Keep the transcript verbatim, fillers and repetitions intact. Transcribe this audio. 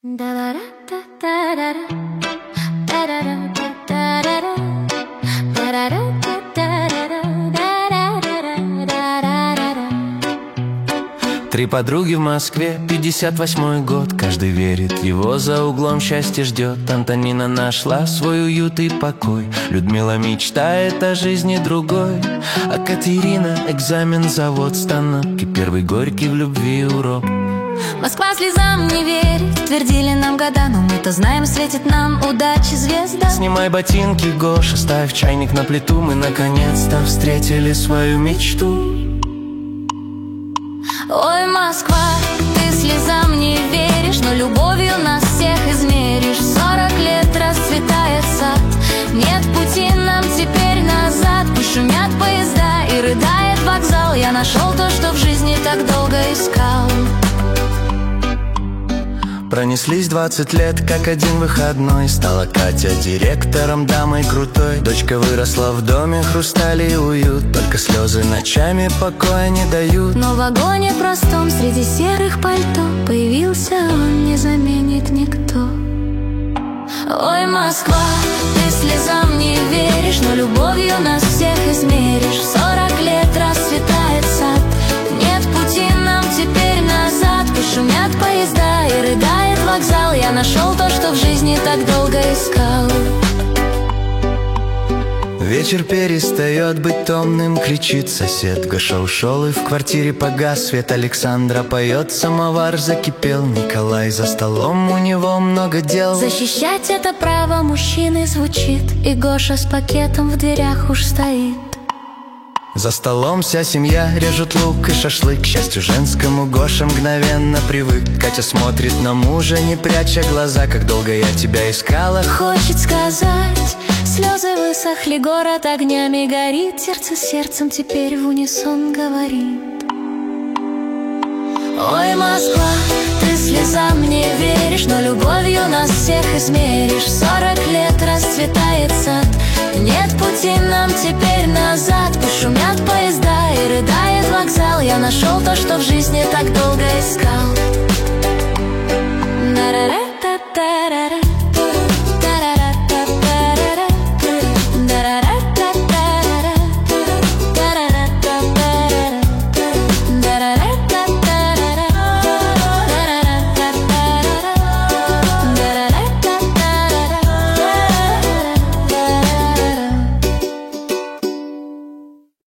Три подруги в Москве, пятьдесят восьмой год. Каждый верит, его за углом счастье ждет. Антонина нашла свой уют и покой. Людмила мечтает о жизни другой. А Катерина экзамен завод станок. И первый горький в любви урок. Москва слезам не верит, твердили нам года, но мы-то знаем, светит нам удачи звезда. Снимай ботинки, Гоша, ставь чайник на плиту. Мы наконец-то встретили свою мечту. Ой, Москва, ты слезам не веришь, но любовью нас всех измеришь. Сорок лет расцветает сад, нет пути нам теперь назад. Пусть шумят поезда и рыдает вокзал. Я нашел то, что в жизни так долго искал. Пронеслись двадцать лет, как один выходной. Стала Катя директором, дамой крутой. Дочка выросла в доме, хрусталь и уют. Только слезы ночами покоя не дают. Но в вагоне простом среди серых пальто появился он, не заменит никто. Ой, Москва, ты слезам не веришь, но любовью нас всех измеришь. Сорок лет расцветает сад, нет пути нам теперь назад. Пусть шумят поезда и рыдает вокзал. Я нашел то, что в жизни так долго искал. Вечер перестает быть томным, кричит сосед. Гоша ушел и в квартире погас свет. Александра поет, самовар закипел. Николай за столом, у него много дел. Защищать это право мужчины звучит, и Гоша с пакетом в дверях уж стоит. За столом вся семья режет лук и шашлык. К счастью женскому Гоша мгновенно привык. Катя смотрит на мужа, не пряча глаза. Как долго я тебя искала, хочет сказать. Слезы высохли, город огнями горит. Сердце сердцем теперь в унисон говорит. Ой, Москва, ты слезам не веришь, но любовью нас всех измеришь. Сорок лет расцветает сад, нет пути нам теперь назад. Пусть шумят поезда и рыдает вокзал. Я нашел то, что в жизни так долго искал. На-ра-ра.